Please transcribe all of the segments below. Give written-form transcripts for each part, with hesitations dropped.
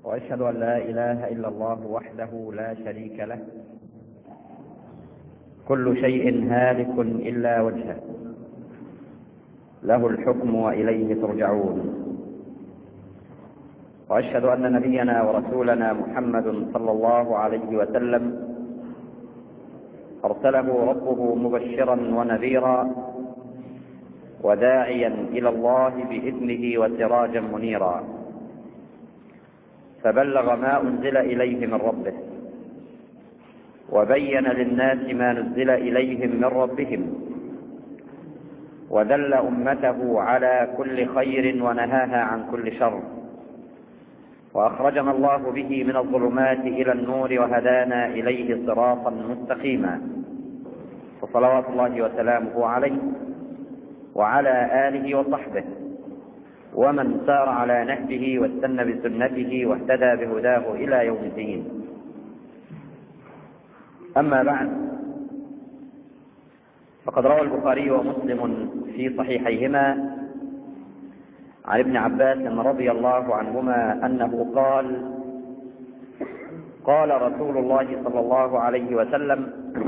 وأشهد أن لا إله إلا الله وحده لا شريك له، كل شيء هالك إلا وجهه، له الحكم وإليه ترجعون. وأشهد أن نبينا ورسولنا محمد صلى الله عليه وسلم أرسله ربه مبشرا ونذيرا وداعيا إلى الله بإذنه وسراجا منيرا، فبلغ ما أنزل إليه من ربه وبين للناس ما نزل إليهم من ربهم، ودل أمته على كل خير ونهاها عن كل شر، وأخرجنا الله به من الظلمات إلى النور وهدانا إليه صراطا مستقيما، وصلوات الله وسلامه عليه وعلى آله وصحبه ومن سار على نهجه واستنى بسنته واهتدى بهداه إلى يوم الدين. أما بعد، فقد روى البخاري ومسلم في صحيحيهما عن ابن عباس رضي الله عنهما أنه قال: قال رسول الله صلى الله عليه وسلم: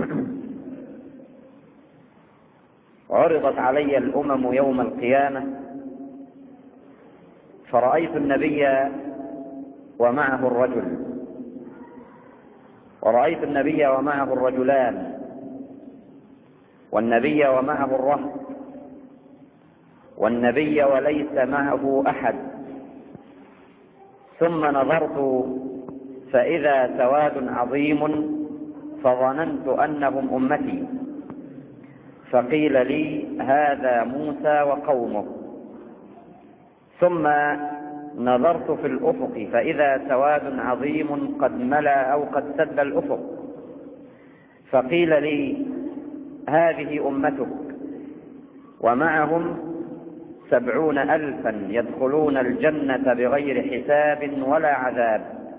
عرضت علي الأمم يوم القيامة فرأيت النبي ومعه الرجل، ورأيت النبي ومعه الرجلان، والنبي ومعه الرهط، والنبي وليس معه أحد. ثم نظرت فإذا سواد عظيم فظننت أنهم أمتي، فقيل لي: هذا موسى وقومه. ثم نظرت في الأفق فإذا سواد عظيم قد ملأ أو قد سد الأفق، فقيل لي: هذه أمتك، ومعهم 70,000 يدخلون الجنة بغير حساب ولا عذاب.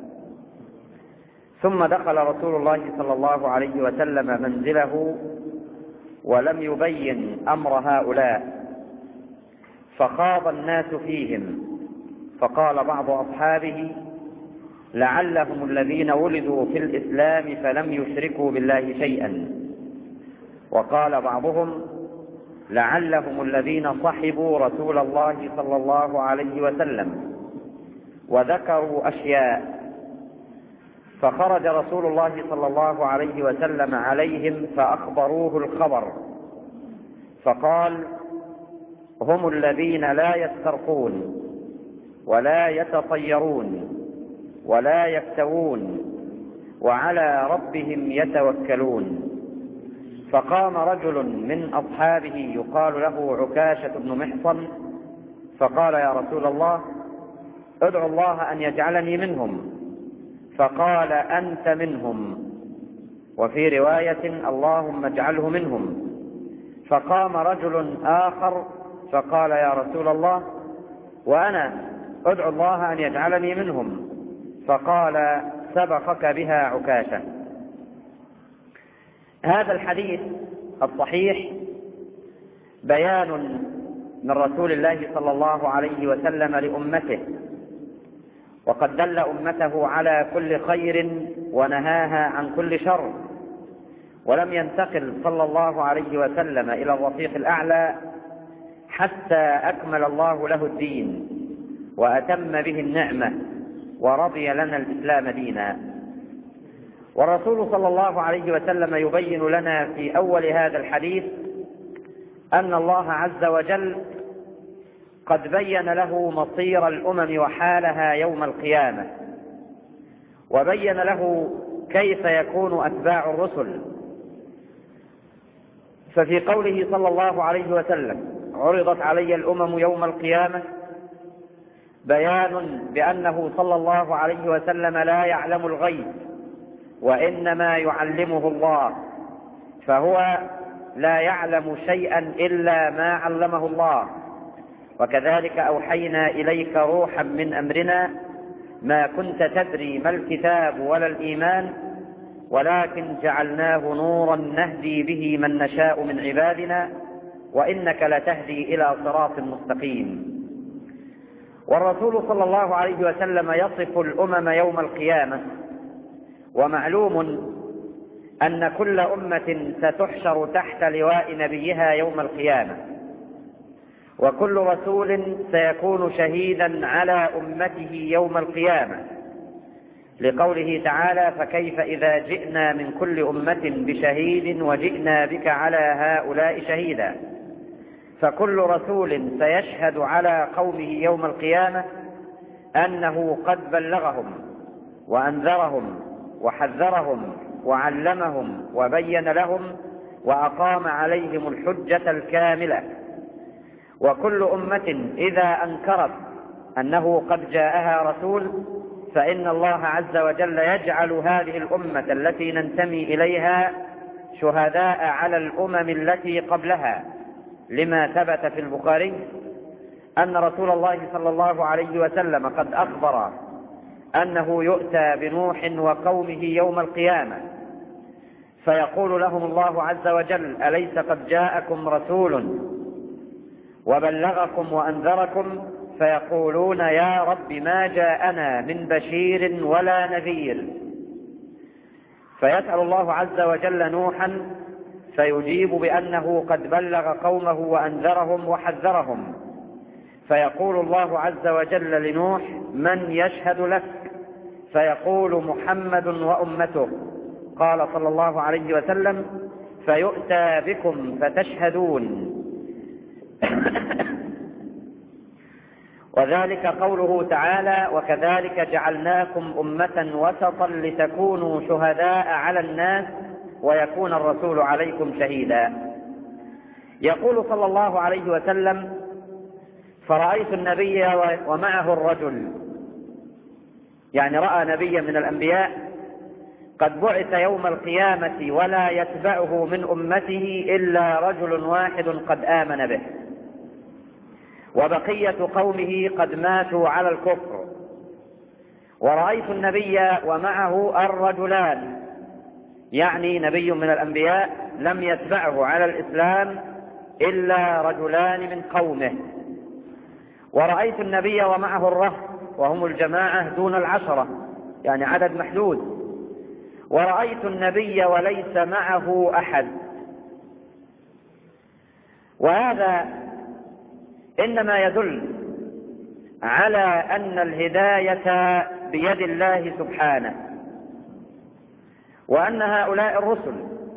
ثم دخل رسول الله صلى الله عليه وسلم منزله ولم يبين أمر هؤلاء، فخاض الناس فيهم، فقال بعض أصحابه: لعلهم الذين ولدوا في الإسلام فلم يشركوا بالله شيئا. وقال بعضهم: لعلهم الذين صحبوا رسول الله صلى الله عليه وسلم، وذكروا أشياء. فخرج رسول الله صلى الله عليه وسلم عليهم فأخبروه الخبر، فقال: هم الذين لا يسترقون ولا يتطيرون ولا يكتوون وعلى ربهم يتوكلون. فقام رجل من أصحابه يقال له عكاشة بن محصن فقال: يا رسول الله، ادعو الله أن يجعلني منهم. فقال: أنت منهم. وفي رواية: اللهم اجعله منهم. فقام رجل آخر فقال: يا رسول الله، وأنا ادعو الله أن يجعلني منهم. فقال: سبقك بها عكاشة. هذا الحديث الصحيح بيان من رسول الله صلى الله عليه وسلم لأمته، وقد دل أمته على كل خير ونهاها عن كل شر، ولم ينتقل صلى الله عليه وسلم إلى الرفيق الأعلى حتى أكمل الله له الدين وأتم به النعمة ورضي لنا الإسلام دينا. والرسول صلى الله عليه وسلم يبين لنا في أول هذا الحديث أن الله عز وجل قد بين له مصير الأمم وحالها يوم القيامة، وبين له كيف يكون أتباع الرسل. ففي قوله صلى الله عليه وسلم: عرضت علي الأمم يوم القيامة، بيان بأنه صلى الله عليه وسلم لا يعلم الغيب، وإنما يعلمه الله، فهو لا يعلم شيئا إلا ما علمه الله. وكذلك أوحينا إليك روحا من أمرنا ما كنت تدري ما الكتاب ولا الإيمان، ولكن جعلناه نورا نهدي به من نشاء من عبادنا، وإنك لتهدي إلى صراط مستقيم. والرسول صلى الله عليه وسلم يصف الأمم يوم القيامة، ومعلوم أن كل أمة ستحشر تحت لواء نبيها يوم القيامة، وكل رسول سيكون شهيدا على أمته يوم القيامة، لقوله تعالى: فكيف إذا جئنا من كل أمة بشهيد وجئنا بك على هؤلاء شهيدا. فكل رسول سيشهد على قومه يوم القيامة أنه قد بلغهم وأنذرهم وحذرهم وعلمهم وبين لهم وأقام عليهم الحجة الكاملة. وكل أمة إذا أنكرت أنه قد جاءها رسول فإن الله عز وجل يجعل هذه الأمة التي ننتمي إليها شهداء على الأمم التي قبلها، لما ثبت في البخاري أن رسول الله صلى الله عليه وسلم قد أخبر أنه يؤتى بنوح وقومه يوم القيامة فيقول لهم الله عز وجل: أليس قد جاءكم رسول وبلغكم وأنذركم؟ فيقولون: يا رب ما جاءنا من بشير ولا نذير. فيسأل الله عز وجل نوحا فيجيب بأنه قد بلغ قومه وأنذرهم وحذرهم، فيقول الله عز وجل لنوح: من يشهد لك؟ فيقول: محمد وأمته. قال صلى الله عليه وسلم: فيؤتى بكم فتشهدون. وذلك قوله تعالى: وكذلك جعلناكم أمة وسطا لتكونوا شهداء على الناس ويكون الرسول عليكم شهيدا. يقول صلى الله عليه وسلم: فرأيت النبي ومعه الرجل، يعني رأى نبيا من الأنبياء قد بعث يوم القيامة ولا يتبعه من أمته إلا رجل واحد قد آمن به، وبقية قومه قد ماتوا على الكفر. ورأيت النبي ومعه الرجلان، يعني نبي من الأنبياء لم يتبعه على الإسلام إلا رجلان من قومه. ورأيت النبي ومعه الرهط، وهم الجماعة دون العشرة، يعني عدد محدود. ورأيت النبي وليس معه أحد. وهذا إنما يدل على أن الهداية بيد الله سبحانه، وأن هؤلاء الرسل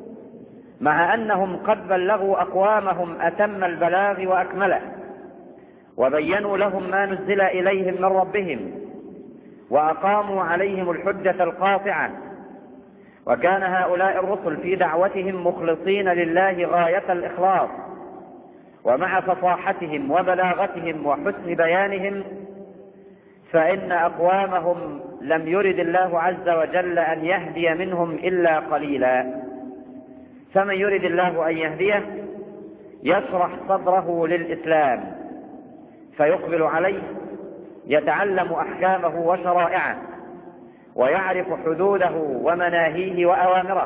مع أنهم قد بلغوا أقوامهم أتم البلاغ وأكمله، وبينوا لهم ما نزل إليهم من ربهم، وأقاموا عليهم الحجة القاطعة، وكان هؤلاء الرسل في دعوتهم مخلصين لله غاية الإخلاص، ومع فصاحتهم وبلاغتهم وحسن بيانهم، فإن أقوامهم لم يرد الله عز وجل أن يهدي منهم إلا قليلا. فمن يرد الله أن يهديه يشرح صدره للإسلام فيقبل عليه، يتعلم أحكامه وشرائعه، ويعرف حدوده ومناهيه وأوامره،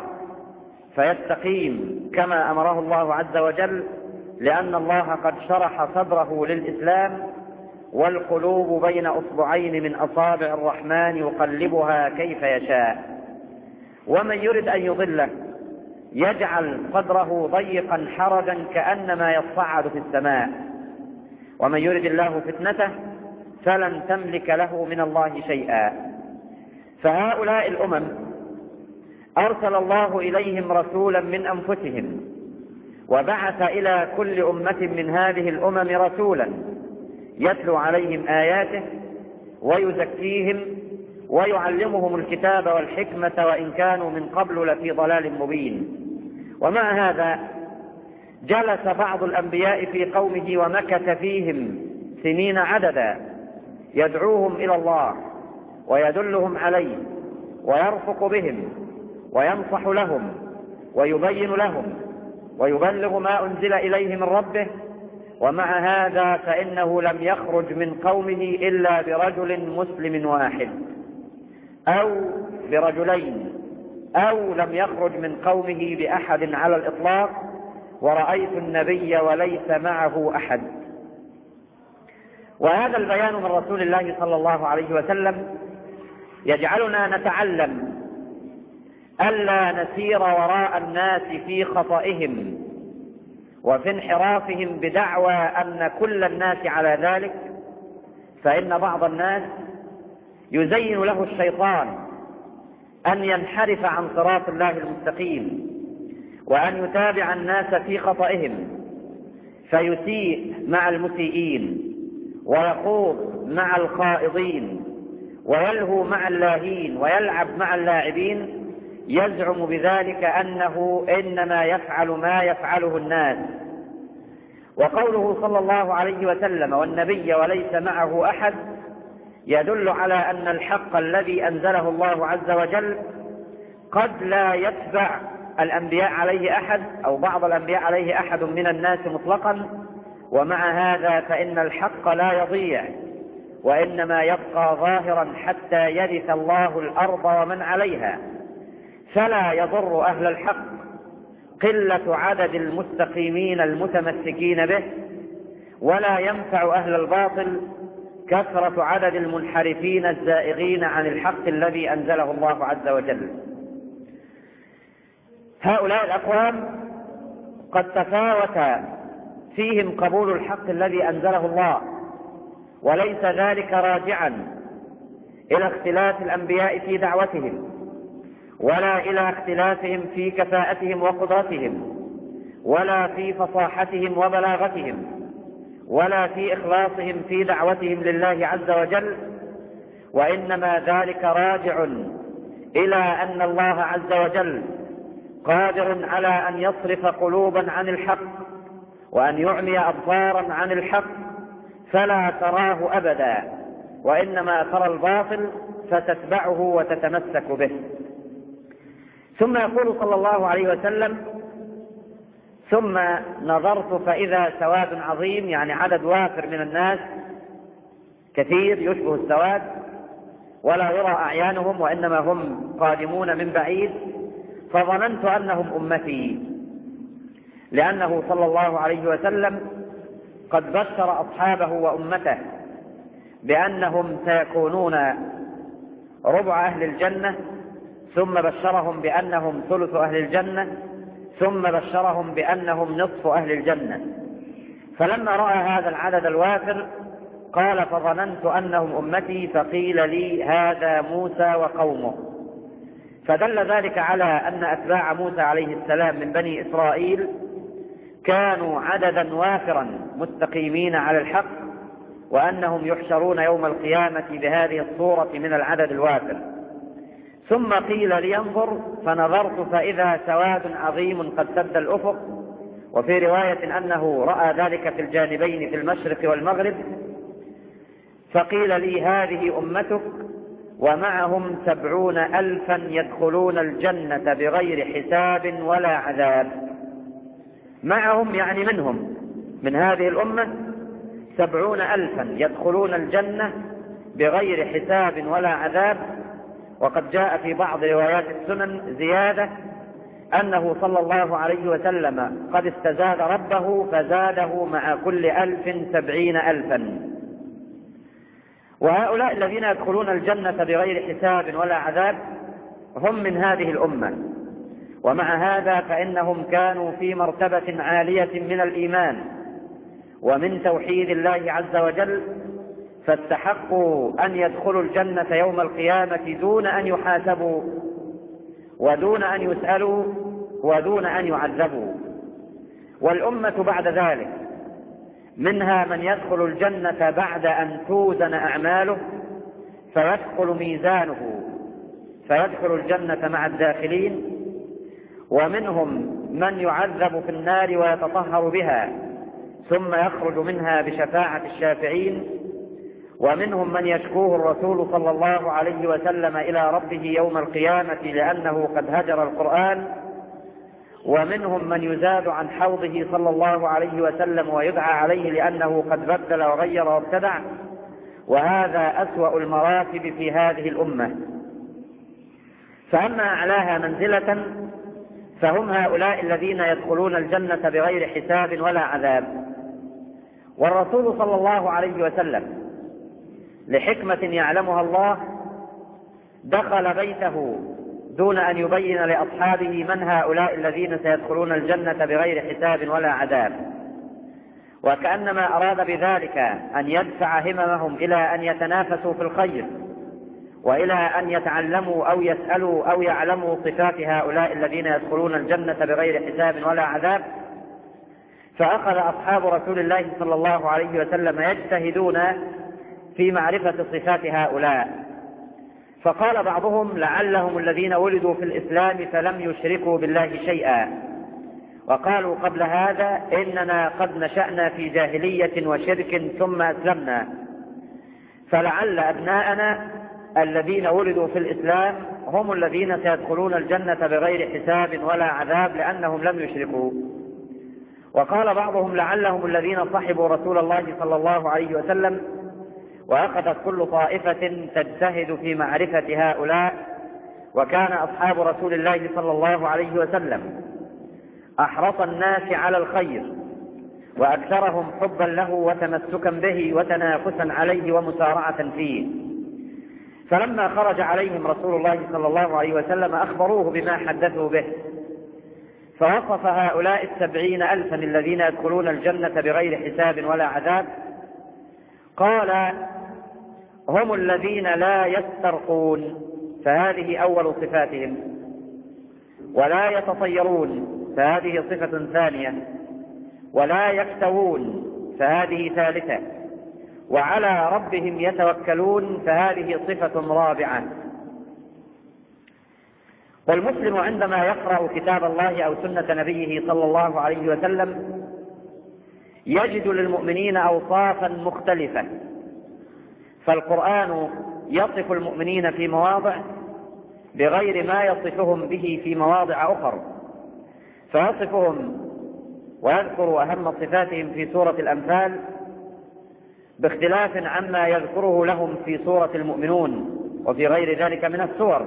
فيستقيم كما أمره الله عز وجل، لأن الله قد شرح صدره للإسلام. والقلوب بين أصبعين من أصابع الرحمن يقلبها كيف يشاء. ومن يرد أن يضله يجعل صدره ضيقا حرجا كأنما يصعد في السماء. ومن يرد الله فتنته فلن تملك له من الله شيئا. فهؤلاء الأمم أرسل الله إليهم رسولا من أنفسهم، وبعث إلى كل أمة من هذه الأمم رسولا يتلو عليهم آياته ويزكيهم ويعلمهم الكتاب والحكمة، وإن كانوا من قبل لفي ضلال مبين. ومع هذا جلس بعض الأنبياء في قومه ومكث فيهم سنين عددا يدعوهم إلى الله ويدلهم عليه ويرفق بهم وينصح لهم ويبين لهم ويبلغ ما أنزل إليه من ربه. ومع هذا فإنه لم يخرج من قومه إلا برجل مسلم واحد أو برجلين، أو لم يخرج من قومه بأحد على الإطلاق. ورأيت النبي وليس معه أحد. وهذا البيان من رسول الله صلى الله عليه وسلم يجعلنا نتعلم ألا نسير وراء الناس في خطئهم وفي انحرافهم بدعوى أن كل الناس على ذلك، فإن بعض الناس يزين له الشيطان أن ينحرف عن صراط الله المستقيم وأن يتابع الناس في خطئهم، فيسيء مع المسيئين ويخوض مع الخائضين ويلهو مع اللاهين ويلعب مع اللاعبين، يزعم بذلك أنه إنما يفعل ما يفعله الناس. وقوله صلى الله عليه وسلم والنبي وليس معه أحد يدل على أن الحق الذي أنزله الله عز وجل قد لا يتبع الأنبياء عليه أحد أو بعض الأنبياء عليه أحد من الناس مطلقا، ومع هذا فإن الحق لا يضيع وإنما يبقى ظاهرا حتى يرث الله الأرض ومن عليها، فلا يضر أهل الحق قلة عدد المستقيمين المتمسكين به، ولا ينفع أهل الباطل كثرة عدد المنحرفين الزائغين عن الحق الذي أنزله الله عز وجل. هؤلاء الأقوام قد تفاوت فيهم قبول الحق الذي أنزله الله، وليس ذلك راجعا إلى اختلاف الأنبياء في دعوتهم ولا إلى اختلافهم في كفاءتهم وقدرتهم ولا في فصاحتهم وبلاغتهم ولا في إخلاصهم في دعوتهم لله عز وجل، وإنما ذلك راجع إلى أن الله عز وجل قادر على أن يصرف قلوبا عن الحق وأن يعمي أبصارا عن الحق فلا تراه أبدا، وإنما ترى الباطل فتتبعه وتتمسك به. ثم يقول صلى الله عليه وسلم: ثم نظرت فإذا سواد عظيم، يعني عدد وافر من الناس كثير يشبه السواد ولا يرى أعيانهم وإنما هم قادمون من بعيد، فظننت أنهم أمتي، لأنه صلى الله عليه وسلم قد بشر أصحابه وأمته بأنهم سيكونون ربع أهل الجنة، ثم بشرهم بأنهم ثلث أهل الجنة، ثم بشرهم بأنهم نصف أهل الجنة. فلما رأى هذا العدد الوافر قال: فظننت أنهم أمتي، فقيل لي: هذا موسى وقومه. فدل ذلك على أن أتباع موسى عليه السلام من بني إسرائيل كانوا عددا وافرا مستقيمين على الحق، وأنهم يحشرون يوم القيامة بهذه الصورة من العدد الوافر. ثم قيل لينظر، فنظرت فإذا سواد عظيم قد سد الأفق، وفي رواية أنه رأى ذلك في الجانبين في المشرق والمغرب. فقيل لي: هذه أمتك ومعهم 70,000 يدخلون الجنة بغير حساب ولا عذاب. معهم يعني منهم، من هذه الأمة 70,000 يدخلون الجنة بغير حساب ولا عذاب. وقد جاء في بعض روايات السنن زيادة أنه صلى الله عليه وسلم قد استزاد ربه فزاده مع كل 1000 70,000. وهؤلاء الذين يدخلون الجنة بغير حساب ولا عذاب هم من هذه الأمة، ومع هذا فإنهم كانوا في مرتبة عالية من الإيمان ومن توحيد الله عز وجل، فاستحقوا أن يدخلوا الجنة يوم القيامة دون أن يحاسبوا ودون أن يسألوا ودون أن يعذبوا. والأمة بعد ذلك منها من يدخل الجنة بعد أن توزن أعماله فيدخل ميزانه فيدخل الجنة مع الداخلين، ومنهم من يعذب في النار ويتطهر بها ثم يخرج منها بشفاعة الشافعين، ومنهم من يشكوه الرسول صلى الله عليه وسلم إلى ربه يوم القيامة لأنه قد هجر القرآن، ومنهم من يزاد عن حوضه صلى الله عليه وسلم ويدعى عليه لأنه قد بدل وغير وابتدع. وهذا أسوأ المراتب في هذه الأمة. فأما أعلاها منزلة فهم هؤلاء الذين يدخلون الجنة بغير حساب ولا عذاب، والرسول صلى الله عليه وسلم لحكمة يعلمها الله دخل بيته دون أن يبين لأصحابه من هؤلاء الذين سيدخلون الجنة بغير حساب ولا عذاب، وكأنما أراد بذلك أن يدفع هممهم إلى أن يتنافسوا في الخير، وإلى أن يتعلموا أو يسألوا أو يعلموا صفات هؤلاء الذين يدخلون الجنة بغير حساب ولا عذاب. فأخذ أصحاب رسول الله صلى الله عليه وسلم يجتهدون في معرفة صفات هؤلاء، فقال بعضهم لعلهم الذين ولدوا في الإسلام فلم يشركوا بالله شيئا، وقالوا قبل هذا إننا قد نشأنا في جاهلية وشرك ثم أسلمنا، فلعل أبناءنا الذين ولدوا في الإسلام هم الذين سيدخلون الجنة بغير حساب ولا عذاب لأنهم لم يشركوا. وقال بعضهم لعلهم الذين صحبوا رسول الله صلى الله عليه وسلم، وأخذت كل طائفة تجتهد في معرفة هؤلاء، وكان أصحاب رسول الله صلى الله عليه وسلم أحرص الناس على الخير وأكثرهم حبا له وتمسكا به وتنافسا عليه ومسارعة فيه. فلما خرج عليهم رسول الله صلى الله عليه وسلم أخبروه بما حدثوا به، فوصف هؤلاء 70,000 الذين يدخلون الجنة بغير حساب ولا عذاب، قال هم الذين لا يسترقون، فهذه أول صفاتهم، ولا يتطيرون، فهذه صفة ثانية، ولا يكتوون، فهذه ثالثة، وعلى ربهم يتوكلون، فهذه صفة رابعة. والمسلم عندما يقرأ كتاب الله أو سنة نبيه صلى الله عليه وسلم يجد للمؤمنين أوصافا مختلفة، فالقرآن يصف المؤمنين في مواضع بغير ما يصفهم به في مواضع أخرى، فيصفهم ويذكر أهم صفاتهم في سورة الأنفال باختلاف عما يذكره لهم في سورة المؤمنون وفي غير ذلك من السور.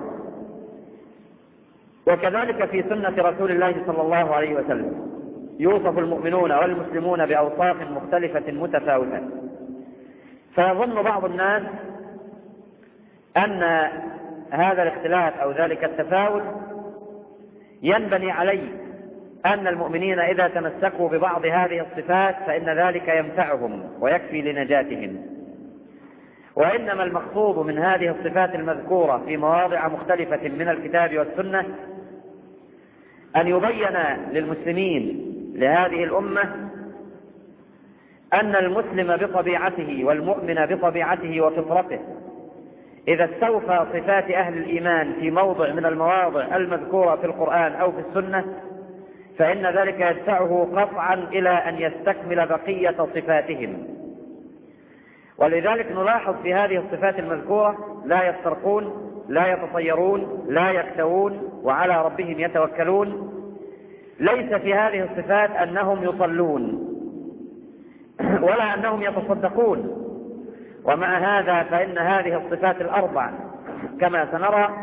وكذلك في سنة رسول الله صلى الله عليه وسلم يوصف المؤمنون والمسلمون بأوصاف مختلفة متفاوتة. فيظن بعض الناس أن هذا الاختلاف أو ذلك التفاوت ينبني عليه أن المؤمنين إذا تمسكوا ببعض هذه الصفات فإن ذلك ينفعهم ويكفي لنجاتهم، وإنما المقصود من هذه الصفات المذكورة في مواضع مختلفة من الكتاب والسنة أن يبين للمسلمين لهذه الأمة أن المسلم بطبيعته والمؤمن بطبيعته وفطرته إذا استوفى صفات أهل الإيمان في موضع من المواضع المذكورة في القرآن أو في السنة فإن ذلك يدفعه قطعا إلى أن يستكمل بقية صفاتهم. ولذلك نلاحظ في هذه الصفات المذكورة لا يسترقون، لا يتطيرون، لا يكتوون، وعلى ربهم يتوكلون. ليس في هذه الصفات أنهم يصلون ولا أنهم يتصدقون، ومع هذا فإن هذه الصفات الأربع كما سنرى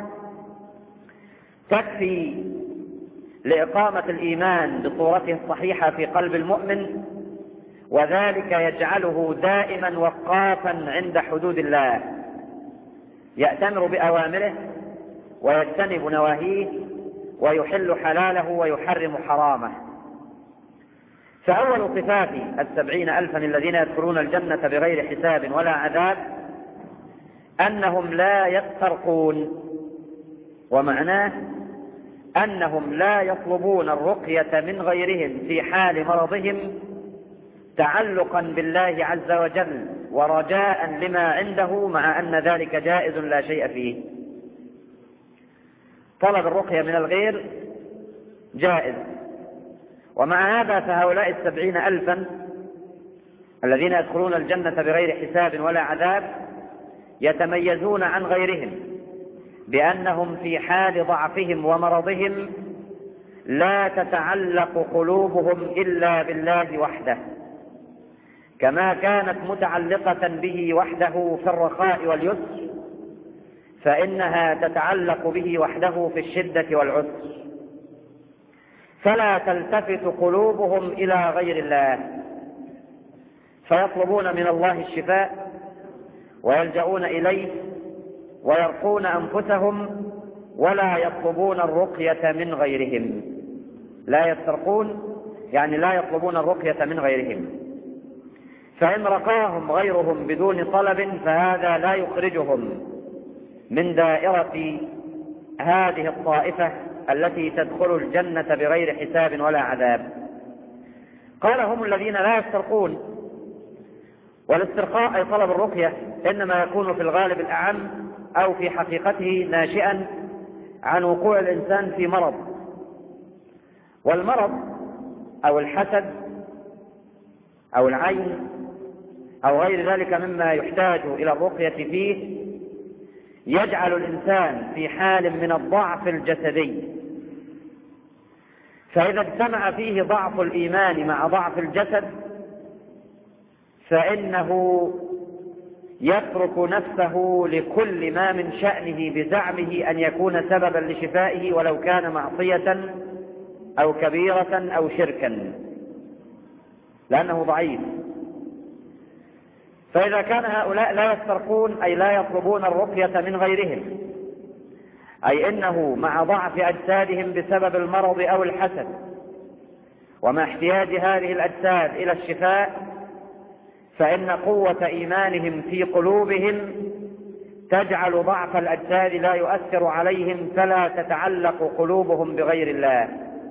تكفي لإقامة الإيمان بصورته الصحيحة في قلب المؤمن، وذلك يجعله دائما وقافا عند حدود الله، يأتمر بأوامره ويجتنب نواهيه ويحل حلاله ويحرم حرامه. فأول صفات 70,000 الذين يدخلون الجنة بغير حساب ولا عذاب أنهم لا يسترقون، ومعناه أنهم لا يطلبون الرقية من غيرهم في حال مرضهم تعلقا بالله عز وجل ورجاء لما عنده، مع أن ذلك جائز لا شيء فيه. طلب الرقية من الغير جائز، ومع هذا فهؤلاء 70,000 الذين يدخلون الجنة بغير حساب ولا عذاب يتميزون عن غيرهم بأنهم في حال ضعفهم ومرضهم لا تتعلق قلوبهم إلا بالله وحده، كما كانت متعلقة به وحده في الرخاء واليسر فإنها تتعلق به وحده في الشدة والعسر، فلا تلتفت قلوبهم إلى غير الله. فيطلبون من الله الشفاء ويلجؤون إليه ويرقون أنفسهم ولا يطلبون الرقية من غيرهم. لا يسترقون يعني لا يطلبون الرقية من غيرهم. فإن رقاهم غيرهم بدون طلب فهذا لا يخرجهم من دائرة هذه الطائفة التي تدخل الجنة بغير حساب ولا عذاب. قال هم الذين لا يسترقون. والاسترقاء أي طلب الرقية إنما يكون في الغالب الأعم أو في حقيقته ناشئا عن وقوع الإنسان في مرض، والمرض أو الحسد أو العين أو غير ذلك مما يحتاج إلى الرقية فيه يجعل الإنسان في حال من الضعف الجسدي، فإذا اجتمع فيه ضعف الإيمان مع ضعف الجسد فإنه يترك نفسه لكل ما من شأنه بزعمه أن يكون سببا لشفائه ولو كان معصية أو كبيرة أو شركا، لأنه ضعيف. فإذا كان هؤلاء لا يسترقون أي لا يطلبون الرقية من غيرهم، أي إنه مع ضعف أجسادهم بسبب المرض أو الحسد ومع احتياج هذه الأجساد إلى الشفاء، فإن قوة إيمانهم في قلوبهم تجعل ضعف الأجساد لا يؤثر عليهم فلا تتعلق قلوبهم بغير الله.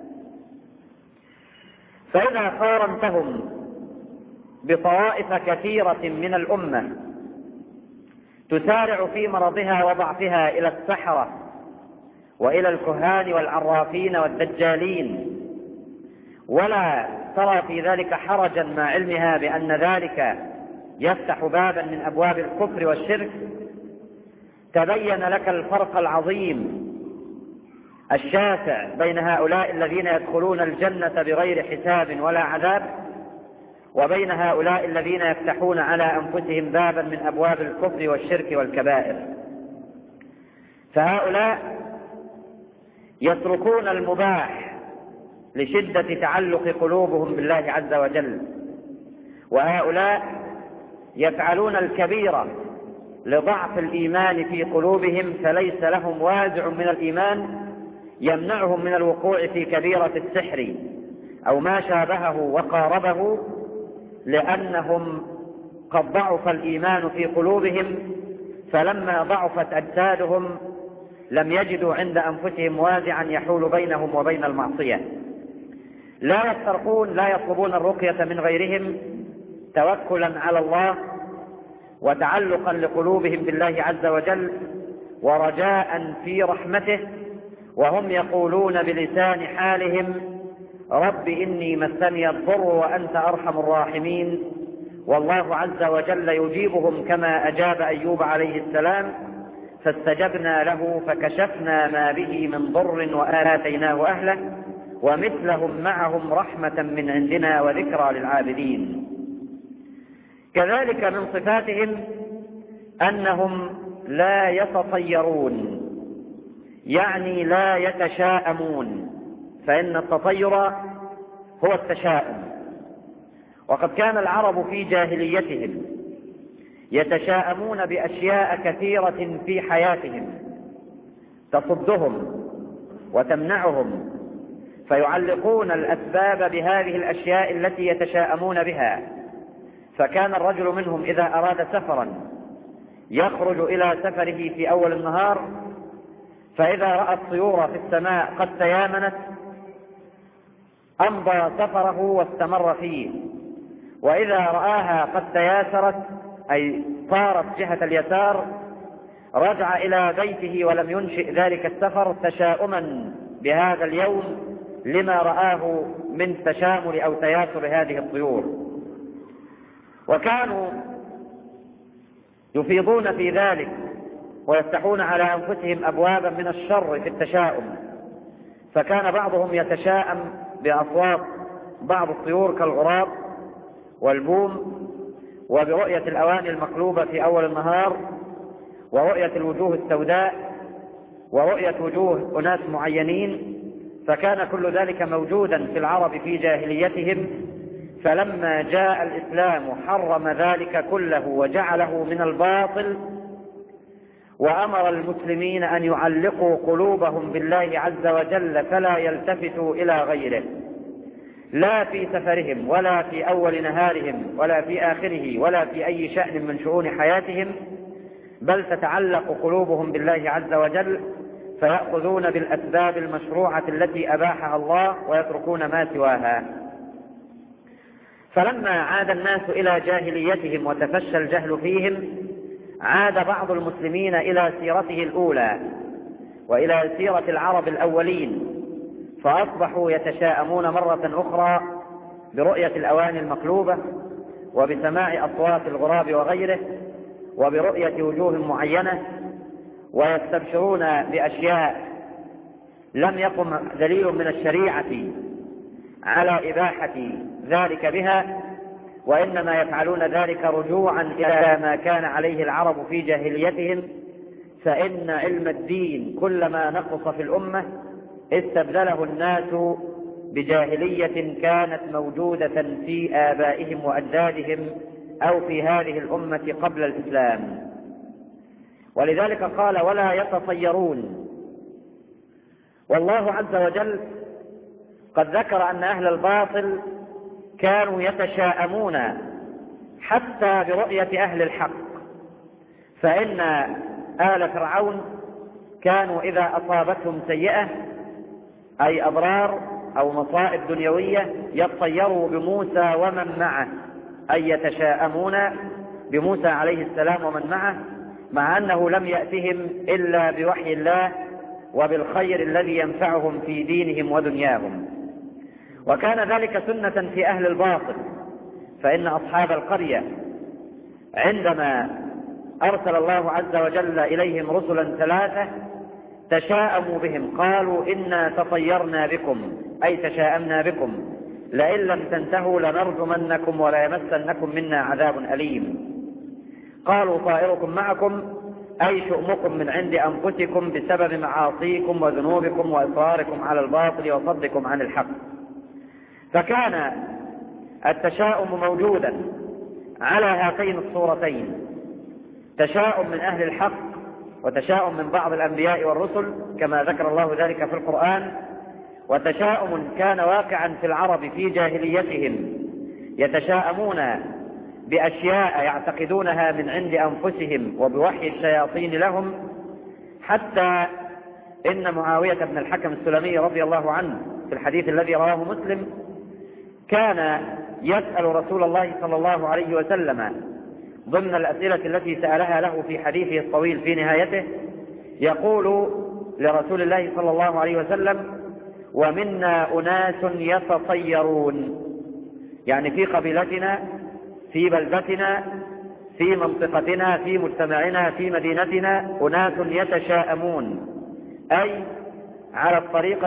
فإذا قارنتهم بطوائف كثيرة من الأمة تسارع في مرضها وضعفها إلى السحرة وإلى الكهان والعرافين والدجالين، ولا ترى في ذلك حرجا مع علمها بأن ذلك يفتح بابا من أبواب الكفر والشرك، تبين لك الفرق العظيم الشاسع بين هؤلاء الذين يدخلون الجنة بغير حساب ولا عذاب وبين هؤلاء الذين يفتحون على أنفسهم بابا من أبواب الكفر والشرك والكبائر. فهؤلاء يتركون المباح لشدة تعلق قلوبهم بالله عز وجل، وهؤلاء يفعلون الكبيرة لضعف الإيمان في قلوبهم، فليس لهم وازع من الإيمان يمنعهم من الوقوع في كبيرة السحر أو ما شابهه وقاربه، لأنهم قد ضعف الإيمان في قلوبهم، فلما ضعفت أجسادهم لم يجدوا عند أنفسهم وازعا يحول بينهم وبين المعصية. لا يسترقون، لا يطلبون الرقية من غيرهم توكلا على الله وتعلقا لقلوبهم بالله عز وجل ورجاء في رحمته، وهم يقولون بلسان حالهم: رب إني مسني الضر وأنت أرحم الراحمين. والله عز وجل يجيبهم كما أجاب أيوب عليه السلام: فاستجبنا له فكشفنا ما به من ضر وآتيناه أهله ومثلهم معهم رحمة من عندنا وذكرى للعابدين. كذلك من صفاتهم أنهم لا يتطيرون، يعني لا يتشاءمون، فإن التطير هو التشاؤم. وقد كان العرب في جاهليتهم يتشاءمون بأشياء كثيرة في حياتهم تصدهم وتمنعهم، فيعلقون الأسباب بهذه الأشياء التي يتشاءمون بها. فكان الرجل منهم إذا أراد سفرا يخرج إلى سفره في أول النهار، فإذا رأى الطيور في السماء قد تيامنت أمضى سفره واستمر فيه، وإذا رآها قد تياسرت أي طارت جهة اليسار رجع إلى بيته ولم ينشئ ذلك السفر تشاؤما بهذا اليوم لما رآه من تشامل أو تياسر هذه الطيور. وكانوا يفيضون في ذلك ويفتحون على أنفسهم أبوابا من الشر في التشاؤم، فكان بعضهم يتشاءم بأصوات بعض الطيور كالغراب والبوم، وبرؤية الأواني المقلوبة في أول النهار، ورؤية الوجوه السوداء، ورؤية وجوه أناس معينين. فكان كل ذلك موجودا في العرب في جاهليتهم، فلما جاء الإسلام حرم ذلك كله وجعله من الباطل، وأمر المسلمين أن يعلقوا قلوبهم بالله عز وجل فلا يلتفتوا إلى غيره، لا في سفرهم ولا في أول نهارهم ولا في آخره ولا في أي شأن من شؤون حياتهم، بل تتعلق قلوبهم بالله عز وجل، فيأخذون بالأسباب المشروعة التي أباحها الله ويتركون ما سواها. فلما عاد الناس إلى جاهليتهم وتفشى الجهل فيهم، عاد بعض المسلمين إلى سيرته الأولى وإلى سيرة العرب الأولين، فأصبحوا يتشاءمون مرة أخرى برؤية الأواني المقلوبة وبسماع أصوات الغراب وغيره وبرؤية وجوه معينة، ويستبشرون بأشياء لم يقم دليل من الشريعة على إباحة ذلك بها، وإنما يفعلون ذلك رجوعا إلى ما كان عليه العرب في جاهليتهم. فإن علم الدين كلما نقص في الأمة استبدله الناس بجاهلية كانت موجودة في آبائهم وأجدادهم أو في هذه الأمة قبل الإسلام. ولذلك قال: ولا يتطيرون. والله عز وجل قد ذكر أن أهل الباطل كانوا يتشاءمون حتى برؤية أهل الحق، فإن آل فرعون كانوا إذا أصابتهم سيئة أي أضرار أو مصائب دنيوية يتطيروا بموسى ومن معه، أي يتشاءمون بموسى عليه السلام ومن معه، مع أنه لم يأتهم إلا بوحي الله وبالخير الذي ينفعهم في دينهم ودنياهم. وكان ذلك سنة في أهل الباطل، فإن أصحاب القرية عندما أرسل الله عز وجل إليهم رسلا 3 تشاءموا بهم، قالوا: إنا تطيرنا بكم، أي تشاءمنا بكم، لئن لم تنتهوا لنرجمنكم وليمسنكم منا عذاب أليم. قالوا: طائركم معكم، أي شؤمكم من عند أنفسكم بسبب معاصيكم وذنوبكم وإصراركم على الباطل وصدكم عن الحق. فكان التشاؤم موجودا على هاتين الصورتين: تشاؤم من أهل الحق وتشاؤم من بعض الأنبياء والرسل كما ذكر الله ذلك في القرآن، وتشاؤم كان واقعا في العرب في جاهليتهم يتشاءمون بأشياء يعتقدونها من عند أنفسهم وبوحي الشياطين لهم، حتى إن معاوية بن الحكم السلمي رضي الله عنه في الحديث الذي رواه مسلم كان يسأل رسول الله صلى الله عليه وسلم ضمن الأسئلة التي سألها له في حديثه الطويل في نهايته، يقول لرسول الله صلى الله عليه وسلم: ومنا أناس يتطيرون، يعني في قبيلتنا، في بلدتنا، في منطقتنا، في مجتمعنا، في مدينتنا أناس يتشاءمون، أي على الطريقة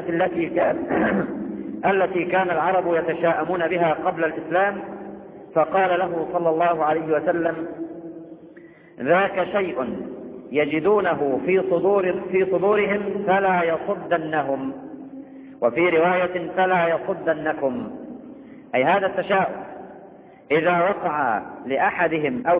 التي كان العرب يتشاءمون بها قبل الإسلام. فقال له صلى الله عليه وسلم: ذاك شيء يجدونه في صدورهم فلا يصدنهم، وفي رواية فلا يصدنكم، أي هذا التشاؤم إذا وقع لأحدهم أو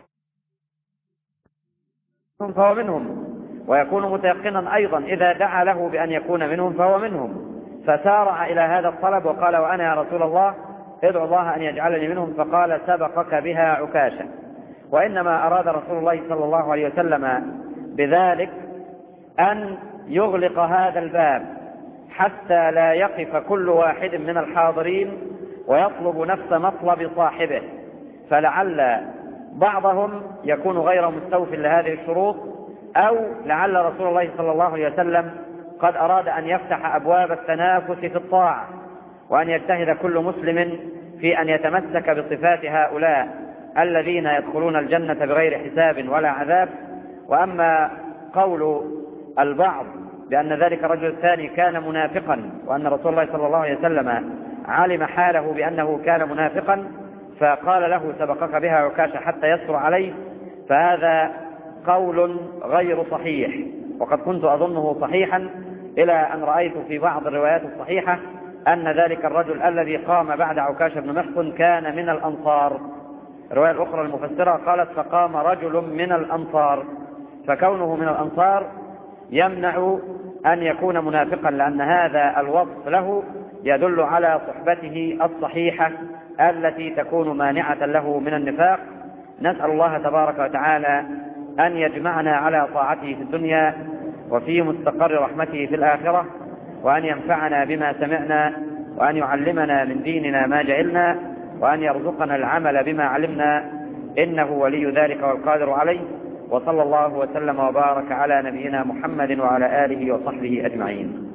فهو منهم، ويكون متيقنا أيضا إذا دعا له بأن يكون منهم فهو منهم. فسارع إلى هذا الطلب وقال: وأنا يا رسول الله ادعو الله أن يجعلني منهم. فقال: سبقك بها عكاشة. وإنما أراد رسول الله صلى الله عليه وسلم بذلك أن يغلق هذا الباب حتى لا يقف كل واحد من الحاضرين ويطلب نفس مطلب صاحبه، فلعل بعضهم يكون غير مستوف لهذه الشروط، أو لعل رسول الله صلى الله عليه وسلم قد أراد أن يفتح أبواب التنافس في الطاعة، وأن يجتهد كل مسلم في أن يتمسك بصفات هؤلاء الذين يدخلون الجنة بغير حساب ولا عذاب. وأما قول البعض بأن ذلك الرجل الثاني كان منافقا، وأن رسول الله صلى الله عليه وسلم علم حاله بأنه كان منافقا فقال له: سبقك بها عكاشة حتى يسر عليه، فهذا قول غير صحيح، وقد كنت أظنه صحيحا إلى أن رأيت في بعض الروايات الصحيحة أن ذلك الرجل الذي قام بعد عكاشة بن محصن كان من الأنصار. الرواية الأخرى المفسرة قالت فقام رجل من الأنصار، فكونه من الأنصار يمنع أن يكون منافقا، لأن هذا الوصف له يدل على صحبته الصحيحة التي تكون مانعة له من النفاق. نسأل الله تبارك وتعالى أن يجمعنا على طاعته في الدنيا وفي مستقر رحمته في الآخرة، وأن ينفعنا بما سمعنا، وأن يعلمنا من ديننا ما جهلنا، وأن يرزقنا العمل بما علمنا، إنه ولي ذلك والقادر عليه. وصلى الله وسلم وبارك على نبينا محمد وعلى آله وصحبه أجمعين.